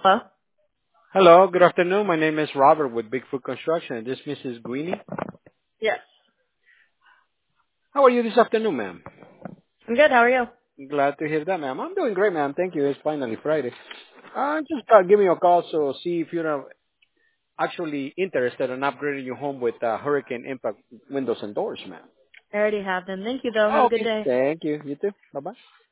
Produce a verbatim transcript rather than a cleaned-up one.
Hello? Hello, good afternoon. My name is Robert with Bigfoot Construction. This is Missus Greeny. Yes. How are you this afternoon, ma'am? I'm good. How are you? Glad to hear that, ma'am. I'm doing great, ma'am. Thank you. It's finally Friday. Uh, just uh, give me a call so see if you're uh, actually interested in upgrading your home with uh, Hurricane Impact windows and doors, ma'am. I already have them. Thank you, though. Have Oh, a good okay. day. Thank you. You too. Bye-bye.